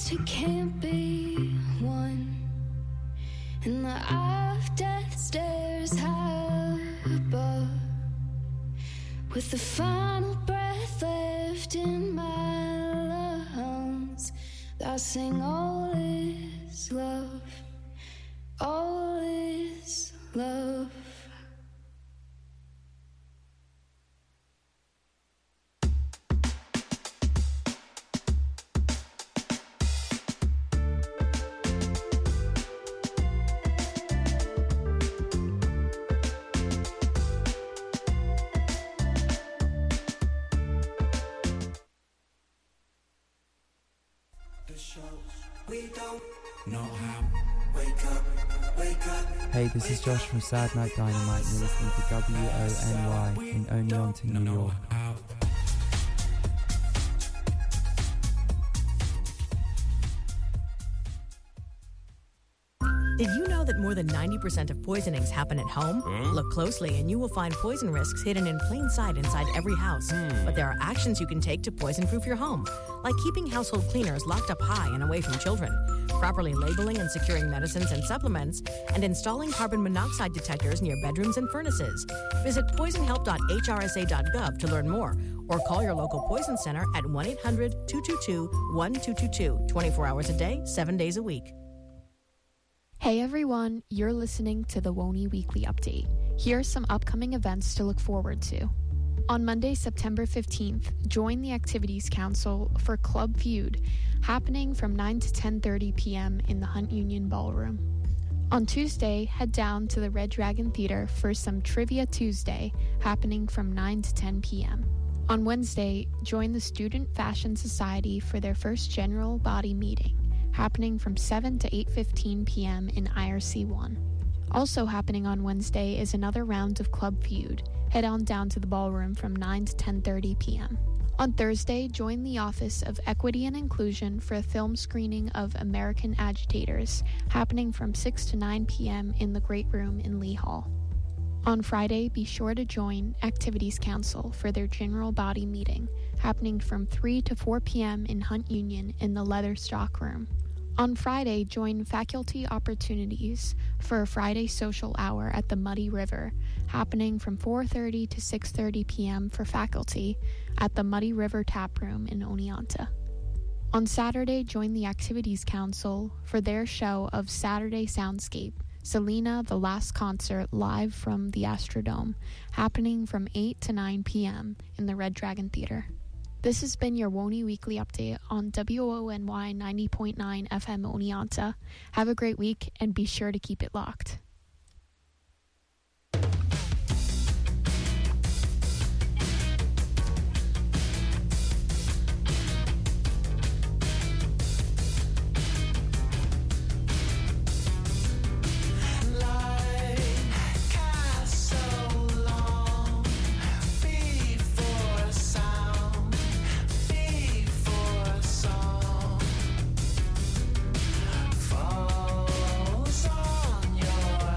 she can't be won. And the eye of death stares high above, with the final breath left in my lungs. I sing all is love, all is love. Hey, this is Josh from Sad Night Dynamite, and you're listening to WONY in Oneonta, New York. Did you know that more than 90% of poisonings happen at home? Look closely and you will find poison risks hidden in plain sight inside every house. But there are actions you can take to poison-proof your home, like keeping household cleaners locked up high and away from children, properly labeling and securing medicines and supplements, and installing carbon monoxide detectors near bedrooms and furnaces. Visit poisonhelp.hrsa.gov to learn more, or call your local poison center at 1-800-222-1222, 24 hours a day, 7 days a week. Hey everyone, you're listening to the WONY Weekly Update. Here are some upcoming events to look forward to. On Monday, September 15th, join the Activities Council for Club Feud, happening from 9 to 10:30 p.m. in the Hunt Union Ballroom. On Tuesday, head down to the Red Dragon Theater for some Trivia Tuesday, happening from 9 to 10 p.m. On Wednesday, join the Student Fashion Society for their first general body meeting, happening from 7 to 8:15 p.m. in IRC 1. Also happening on Wednesday is another round of Club Feud. Head on down to the ballroom from 9 to 10:30 p.m. On Thursday, join the Office of Equity and Inclusion for a film screening of American Agitators, happening from 6 to 9 p.m. in the Great Room in Lee Hall. On Friday, be sure to join Activities Council for their general body meeting, happening from 3 to 4 p.m. in Hunt Union in the Leather Stock Room. On Friday, join Faculty Opportunities for a Friday social hour at the Muddy River, happening from 4:30 to 6:30 p.m. for faculty at the Muddy River Tap Room in Oneonta. On Saturday, join the Activities Council for their show of Saturday Soundscape, Selena, the Last Concert, live from the Astrodome, happening from 8 to 9 p.m. in the Red Dragon Theater. This has been your WONY Weekly Update on WONY 90.9 FM Oneonta. Have a great week and be sure to keep it locked. Falls on your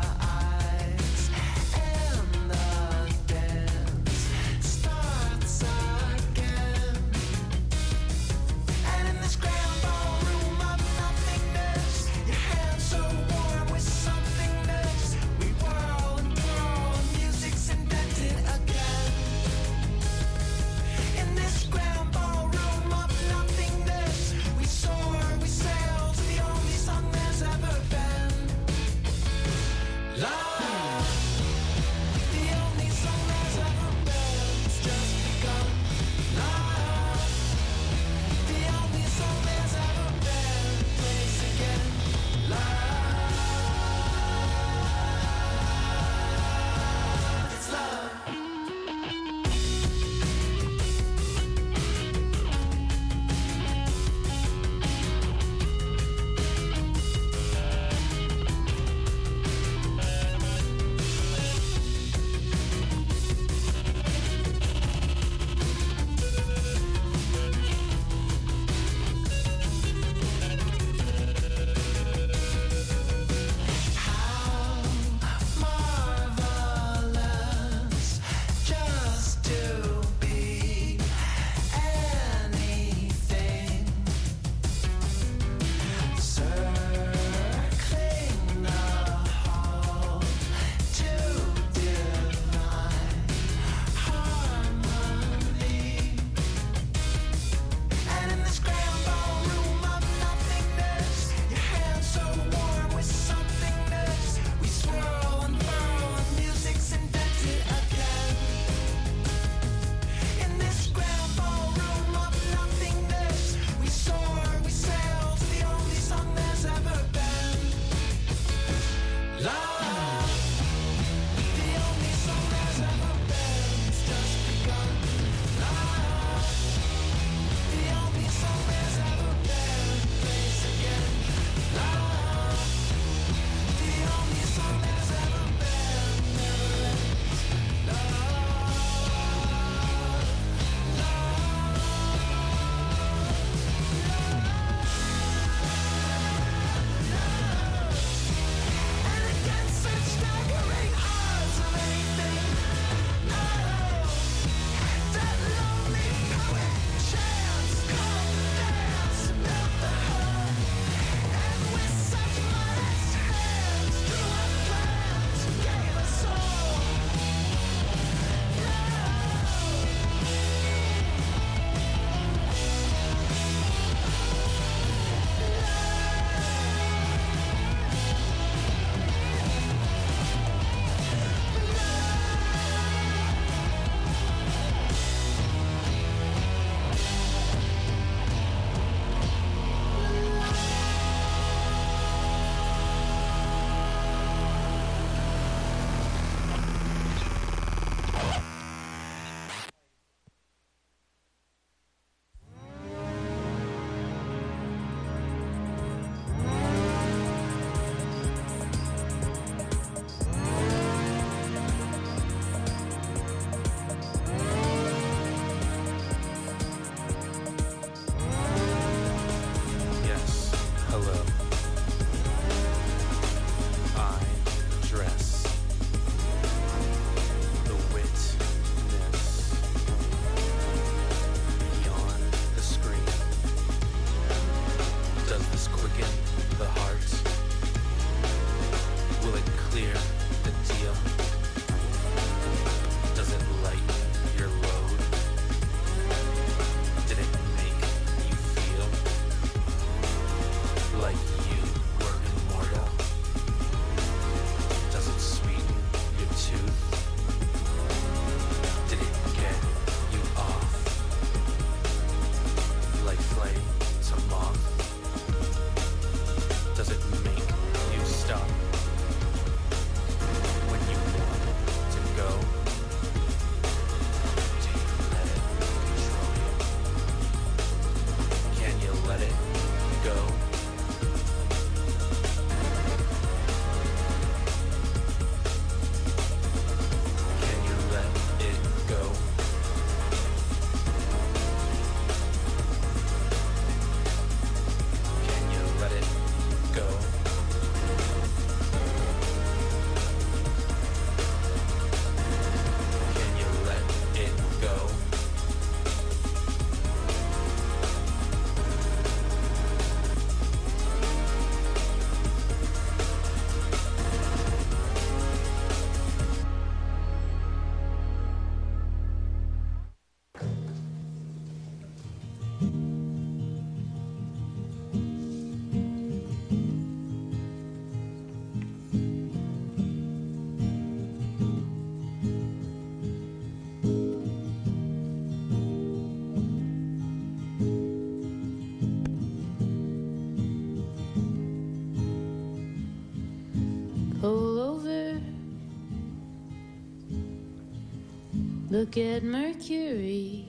Look at Mercury,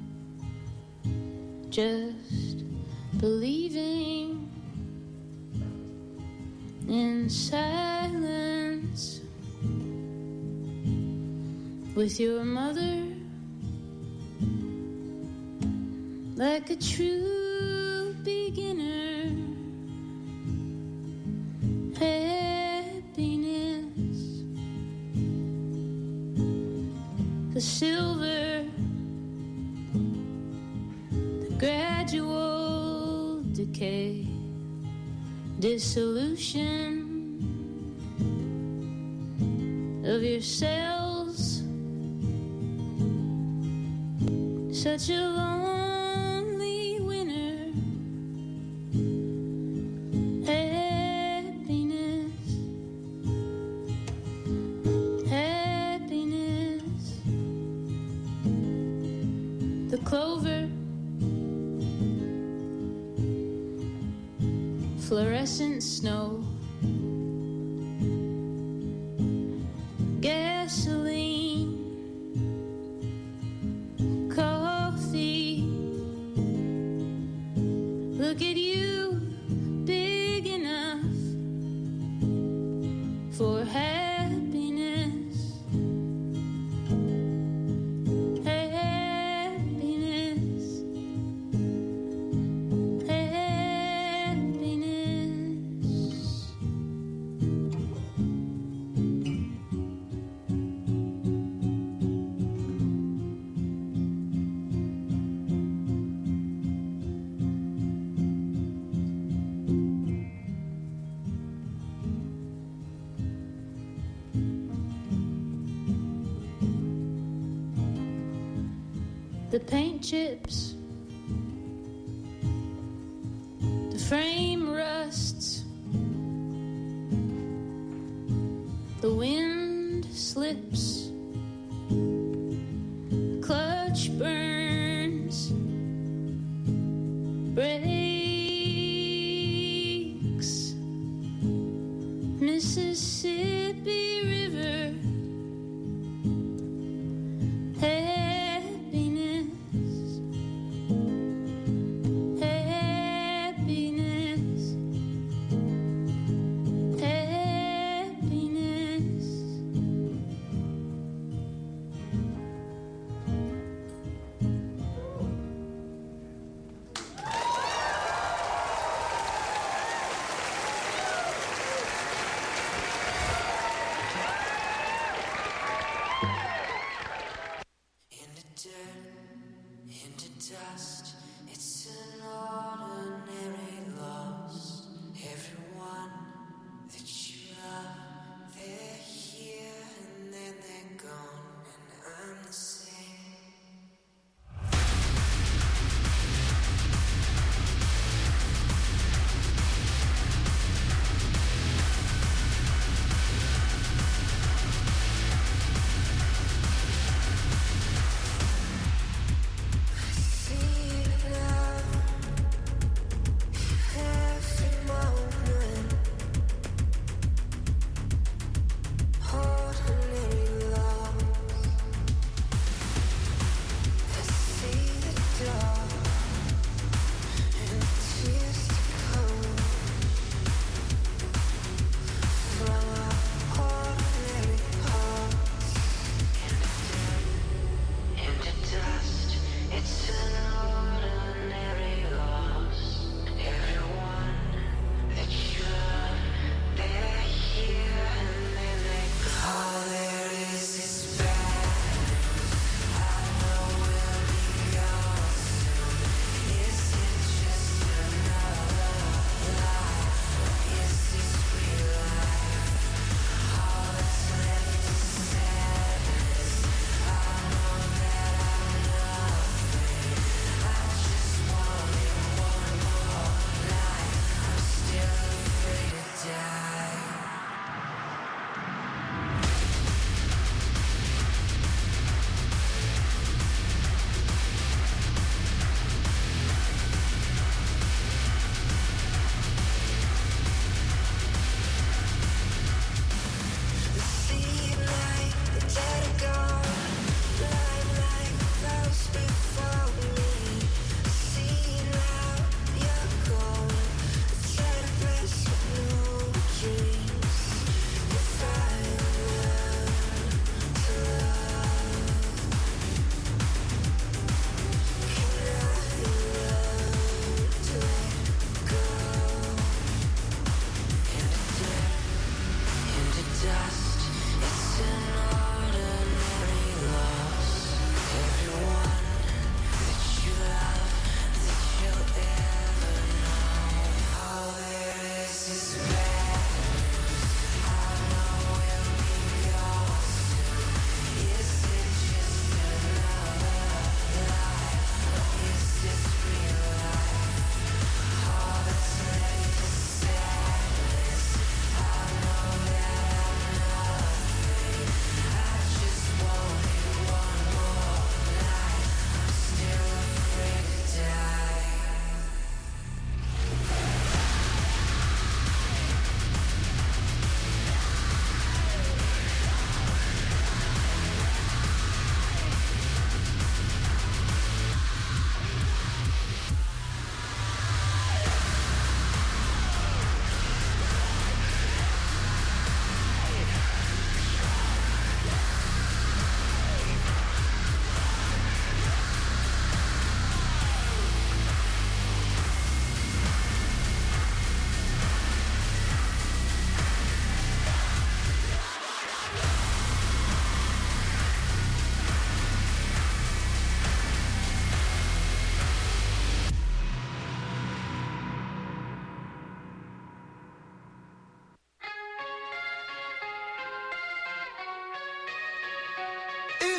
just believing in silence with your mother, like a true beginner. Happiness, the silver, the gradual decay, dissolution of your cells. Such a lonely winter. Happiness, happiness, the clover, fluorescent snow, gasoline, coffee. Look at you, big enough for happiness. Happiness, happiness. The paint chips, the frame rusts, the wind slips, clutch burns, breaks, Mississippi River.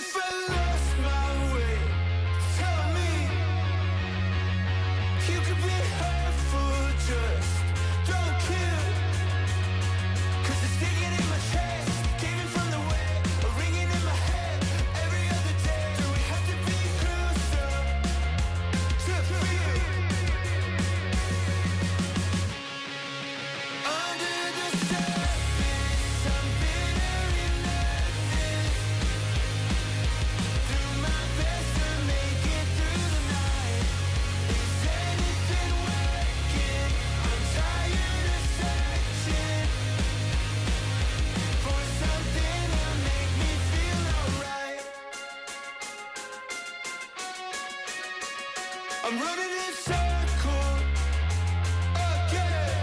if I lost my way, tell me. You could be hurtful, just don't kill. 'Cause it's digging in my chest, caving from the way, a ringing in my head every other day. Do we have to be closer to feel? Under the surface, I'm bitter in nothing. Do my best to make it through the night. Is anything working? I'm tired of searching for something to make me feel alright. I'm running in circles again.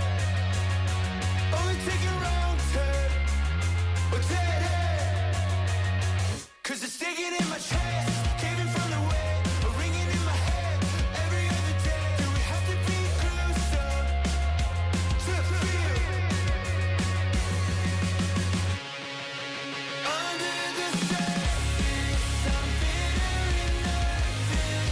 Only taking wrong turn or dead end. 'Cause it's digging in my chest, caving from the way, a ringing in my head every other day. Do we have to be closer to feel? Under the surface, I'm bitter in nothing.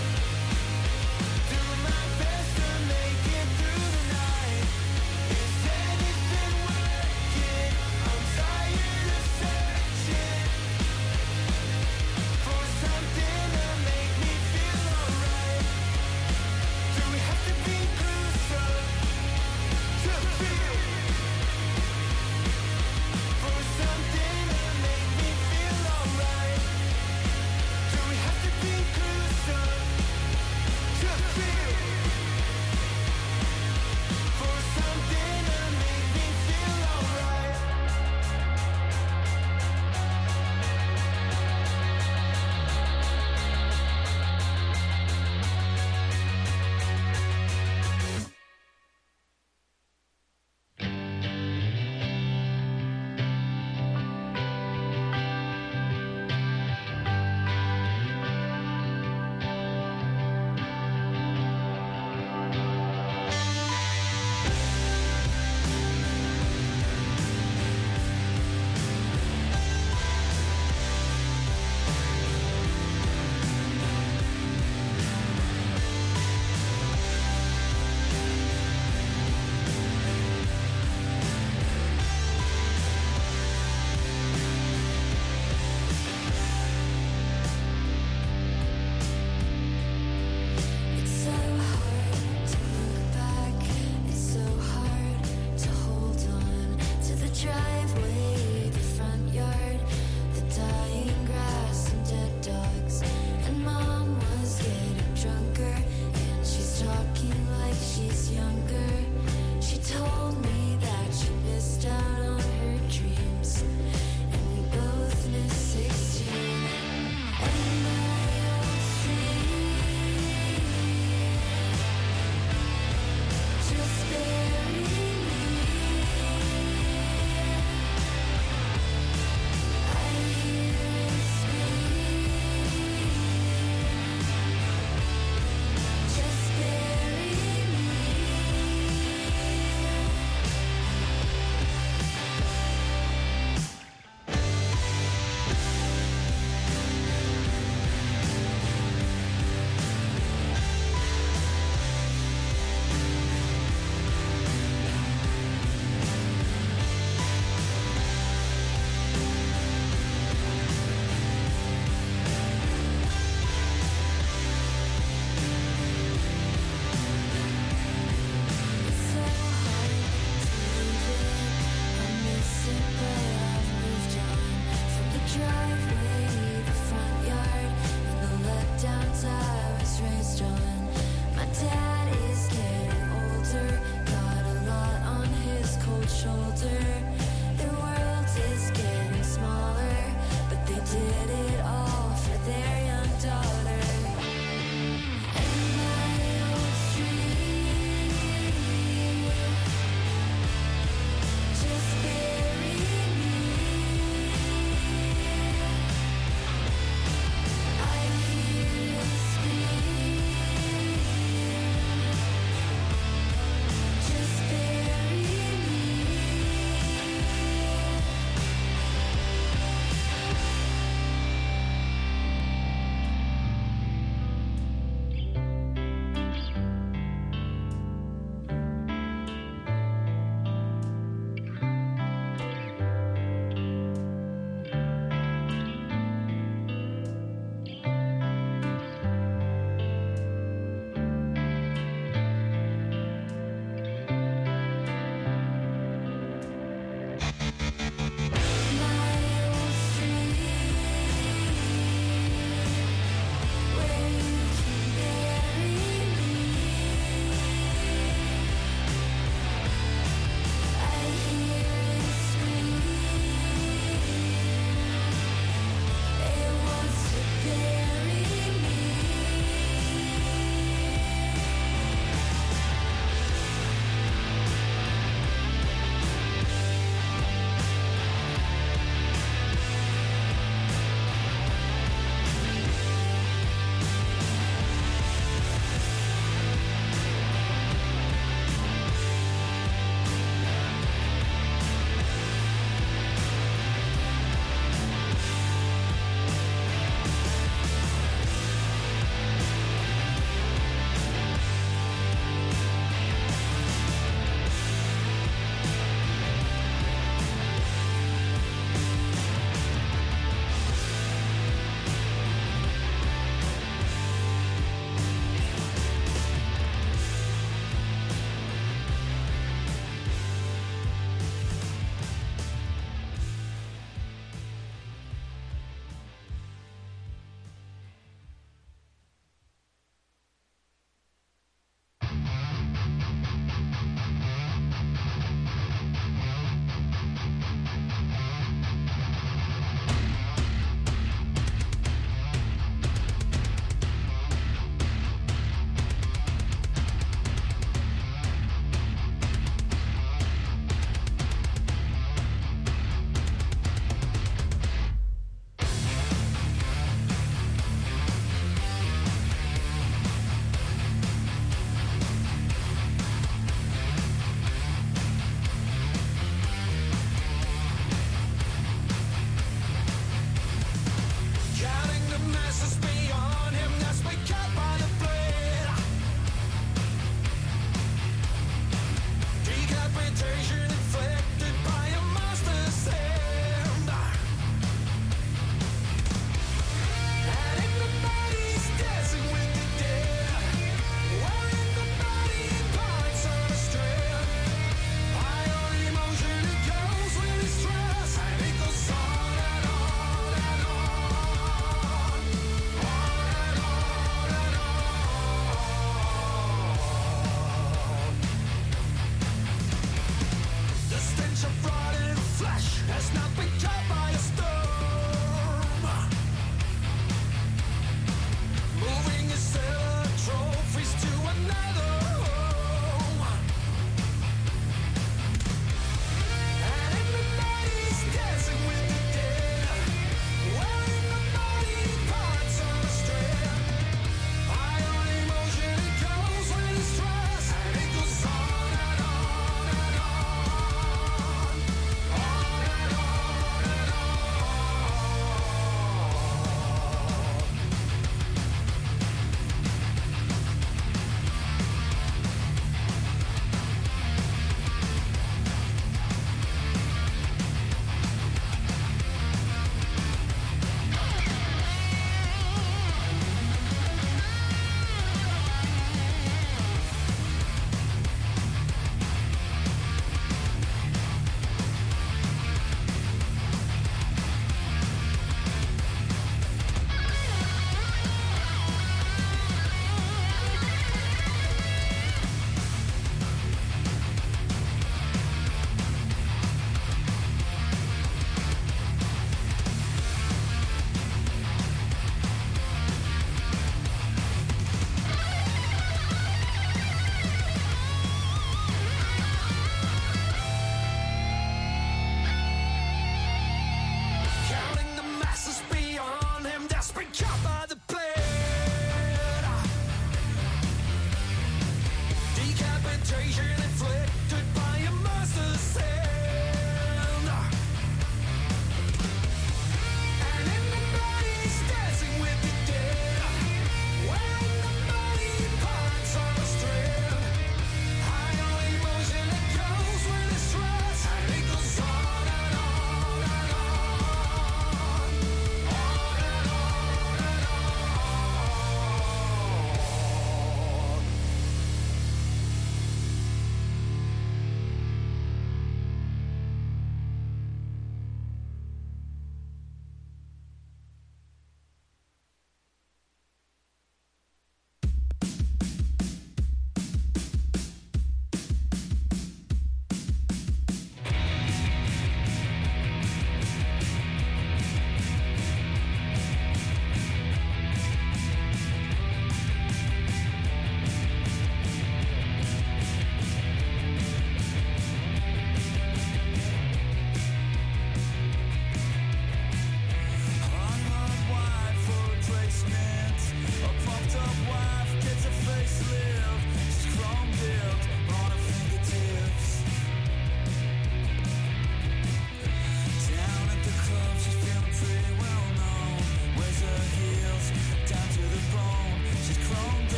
Do my best to make it through the night. Is anything working? I'm tired of searching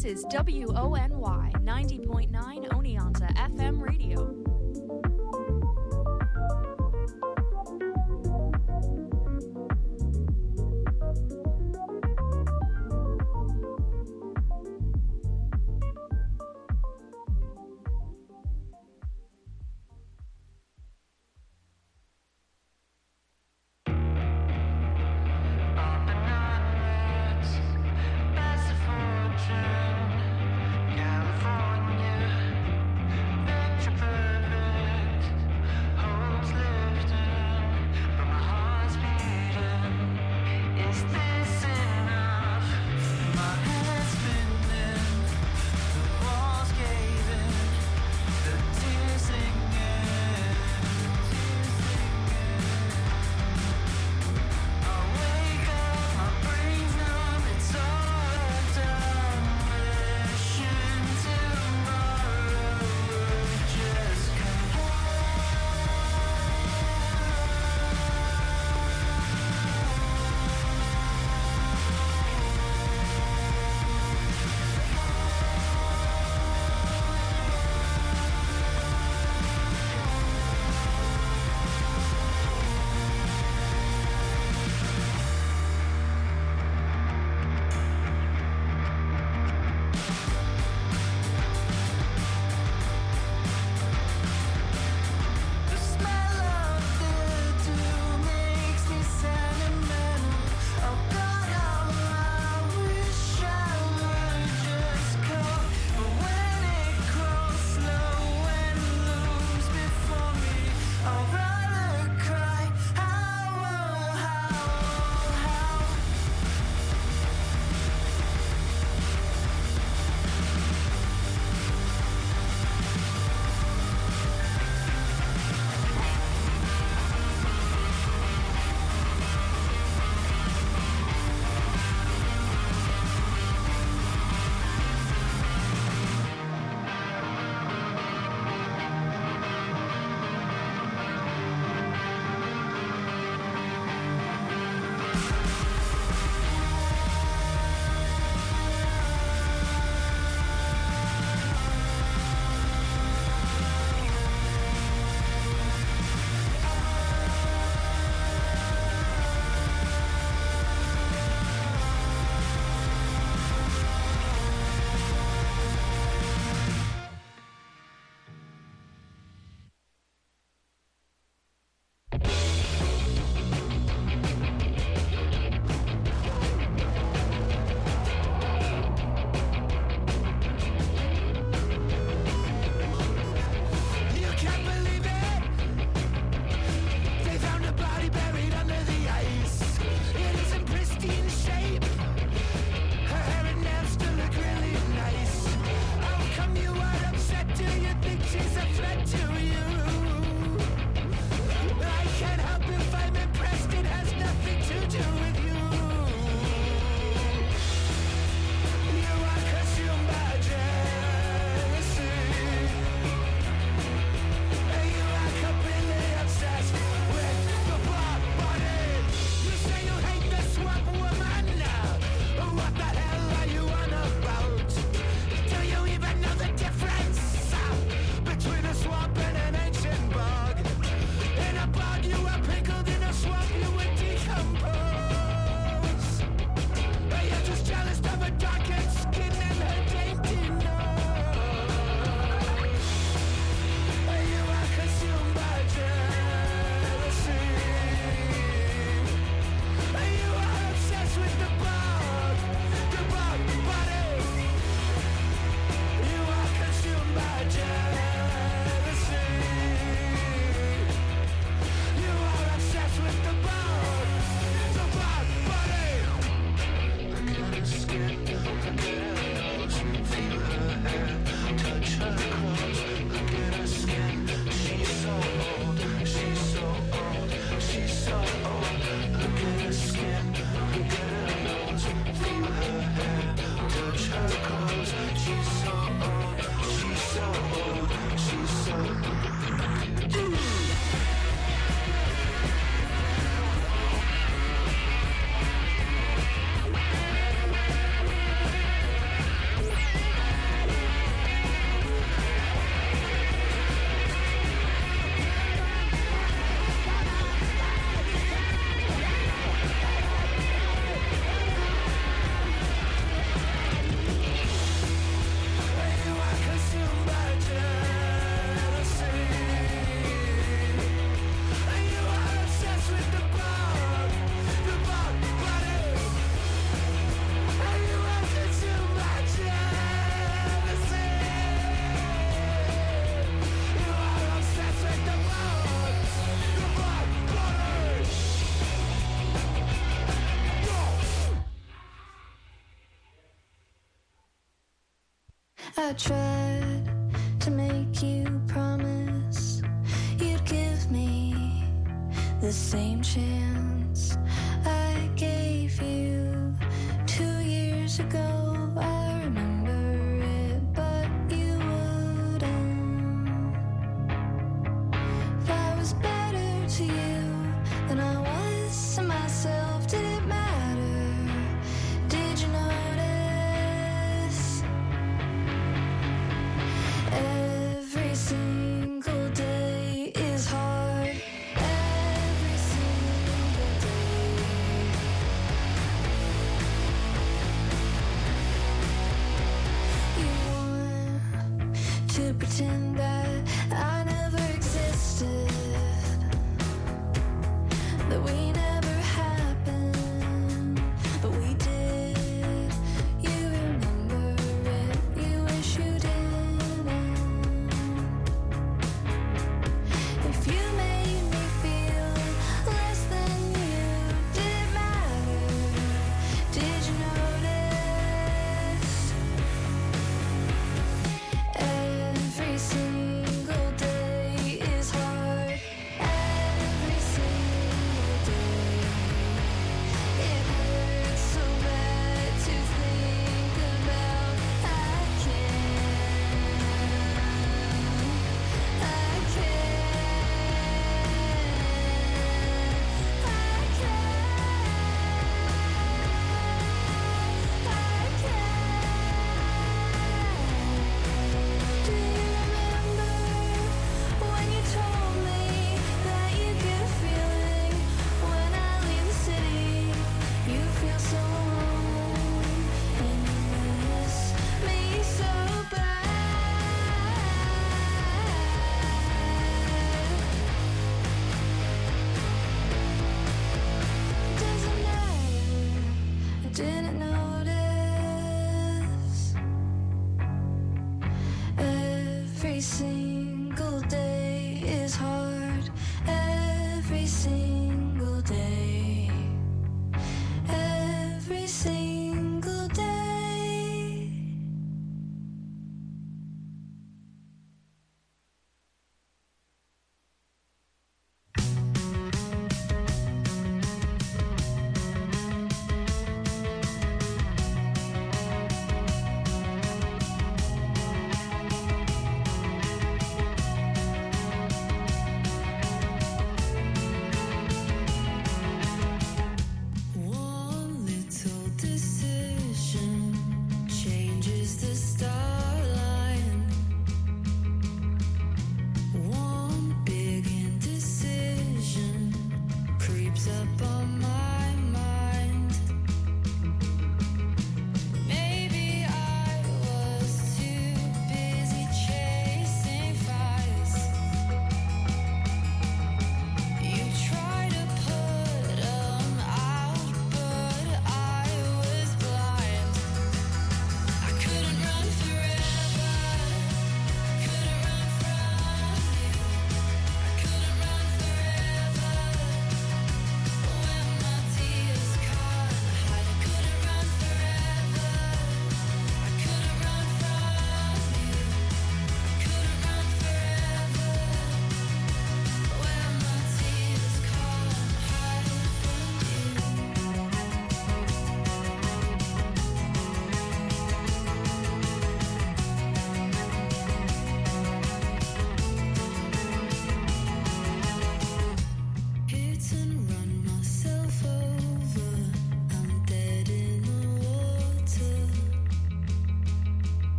This is WONY 90.9 Oneonta FM radio. I tried to make you promise you'd give me the same chance I gave you 2 years ago. I remember it, but you wouldn't. If I was better to you than I was to myself, did it matter? Did you notice? Every single day is hard. Every single day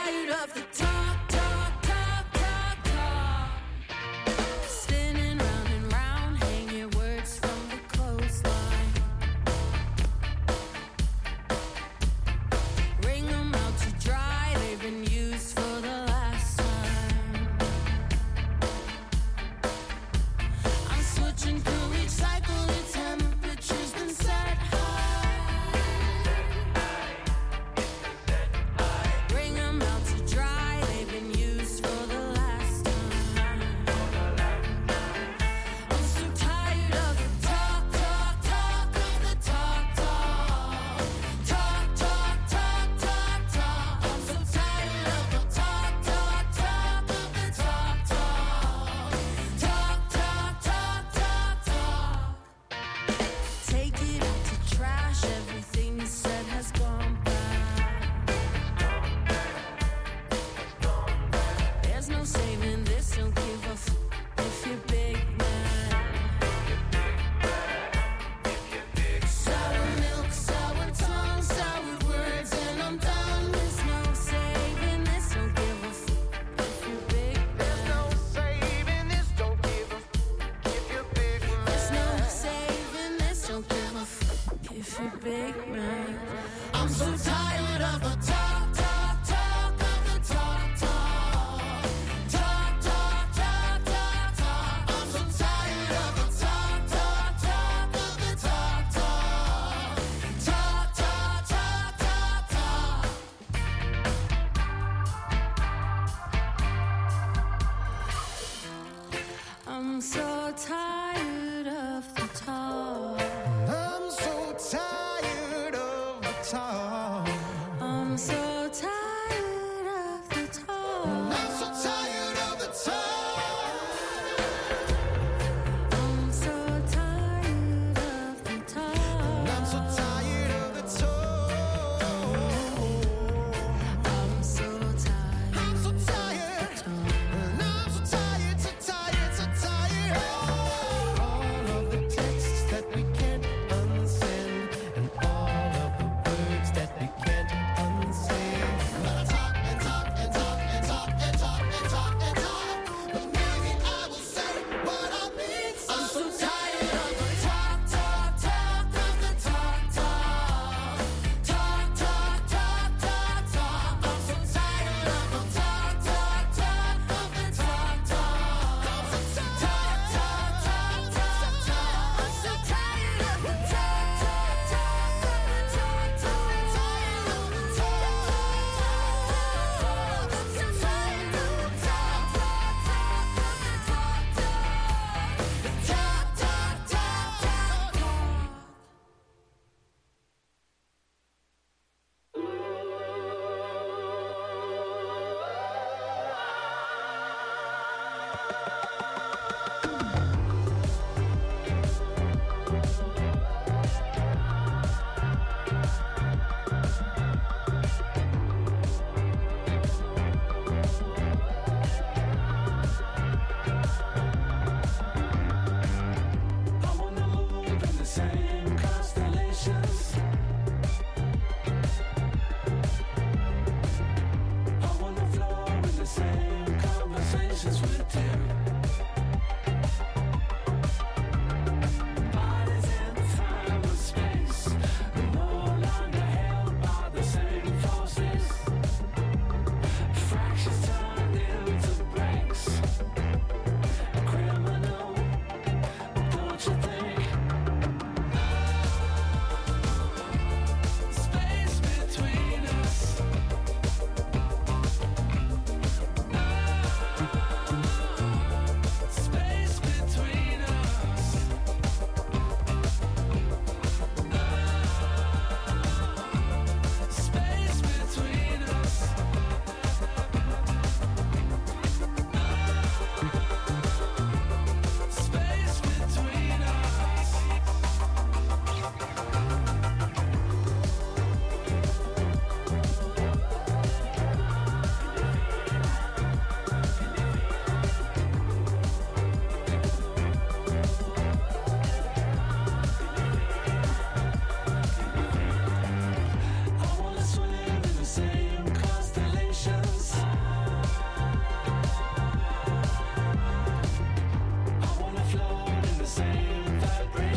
tired of the talk, talk, talk, talk, talk. Spinning round and round, hanging words from the coastline. Wring them out to dry, they've been used for the last time. I'm switching through each cycle, the temperature's been set high. Bring them out to dry, they've been used for the last time. I'm so tired of the talk, talk, talk, of the talk, talk. Talk, talk, talk, talk, talk. I'm so tired of the talk, talk, talk, of the talk, talk. Talk, talk, talk, talk, talk. Take it out to trash, everything you said has gone bad. There's no saving this, don't give a f if you're big mad. Sour milk, sour tongue, sour words, and I'm done. There's no saving this, don't give a f if you're big mad. There's no saving this, don't give a f if you're big mad. There's no saving this, don't give a f if you're big mad. I'm so tired of the talk, talk, talk, of the talk, talk. Talk, talk, talk, talk, talk. I'm so tired of the talk, talk, talk, of the talk, talk. Talk, talk, talk, talk, talk. I'm so tired of the talk. I'm so tired of the talk. I'm so tired of the talk. I'm so tired of the talk. I'm so tired of the talk. I'm so tired of the talk. I'm so tired. I'm so tired. And I'm so tired, so tired, so tired. Oh,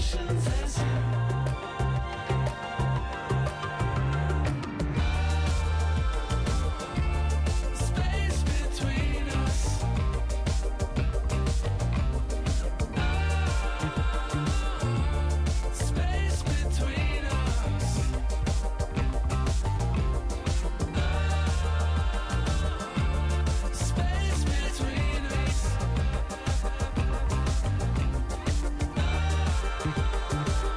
emotions as you. Space between us. Space between us. Space between us.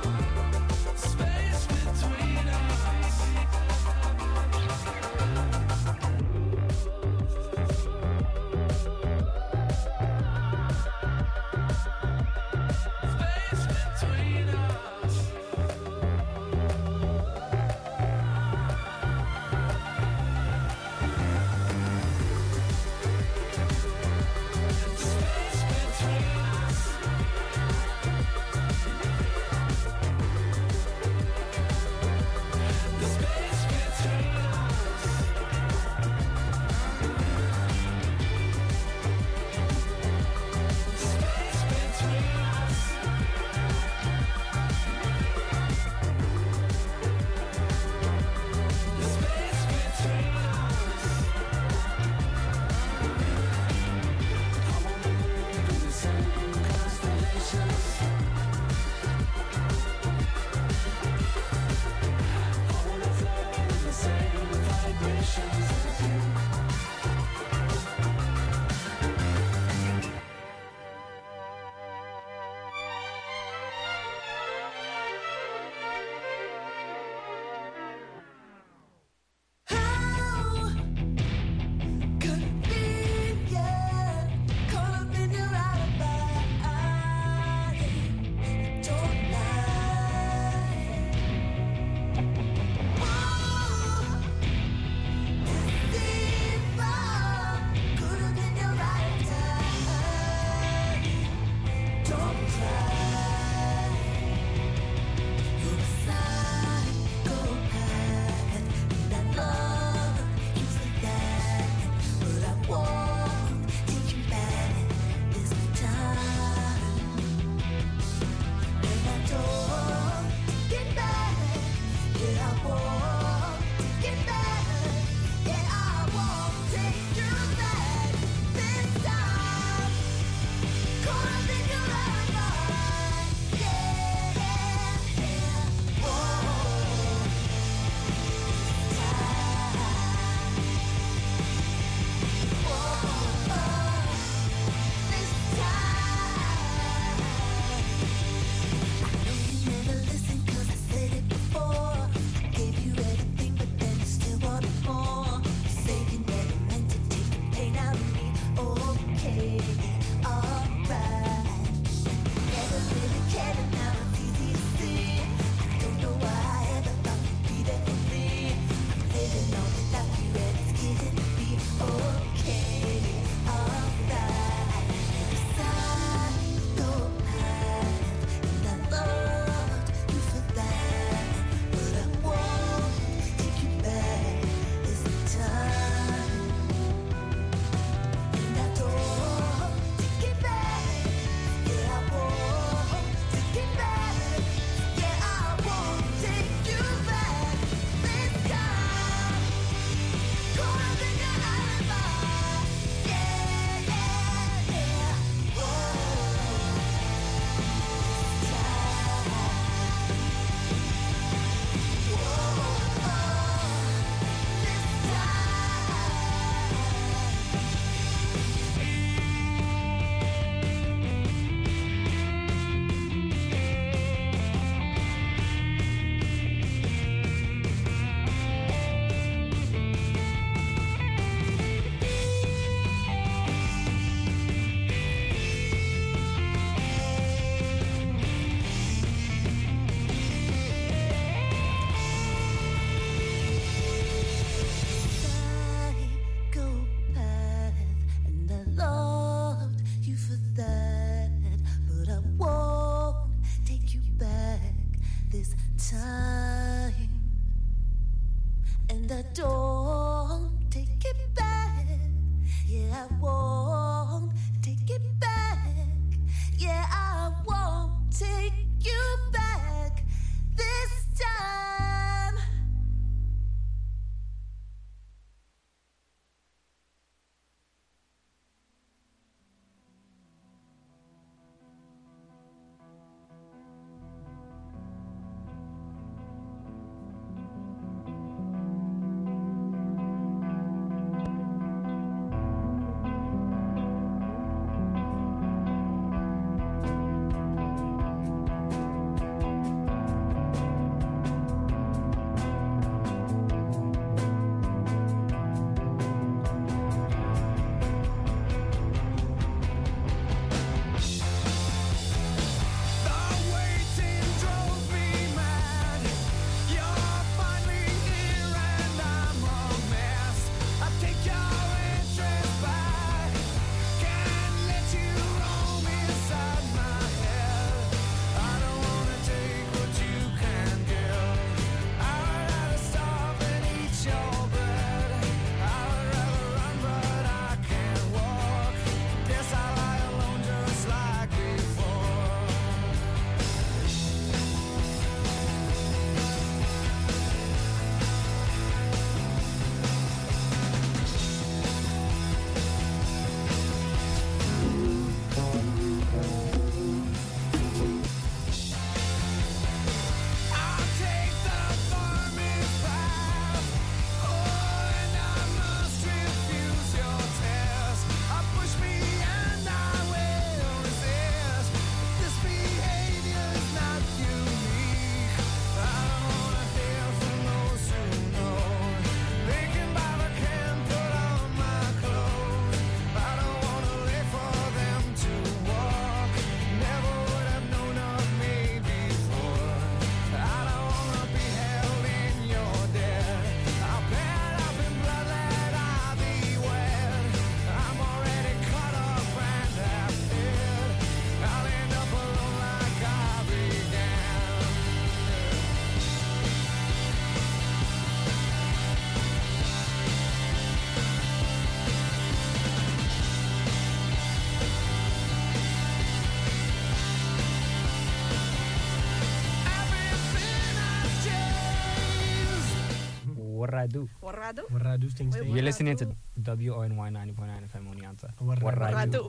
Warradu. Warradu? Warradu Sting Sting. You're listening to WONY 90.9 FM Oneonta. Warradu.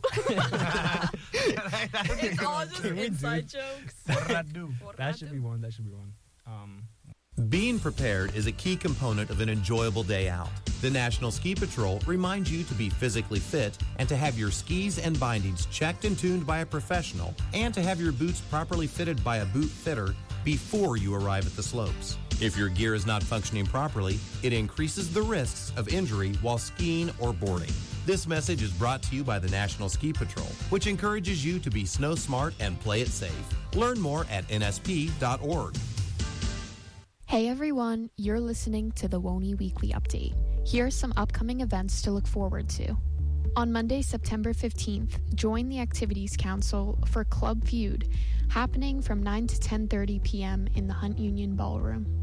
It's It's all just inside jokes. Warradu. That should be one. Being prepared is a key component of an enjoyable day out. The National Ski Patrol reminds you to be physically fit and to have your skis and bindings checked and tuned by a professional and to have your boots properly fitted by a boot fitter before you arrive at the slopes. If your gear is not functioning properly, it increases the risks of injury while skiing or boarding. This message is brought to you by the National Ski Patrol, which encourages you to be snow smart and play it safe. Learn more at nsp.org. Hey everyone, you're listening to the WONY Weekly Update. Here are some upcoming events to look forward to. On Monday, September 15th, join the Activities Council for Club Feud, happening from 9 to 10:30 p.m. in the Hunt Union Ballroom.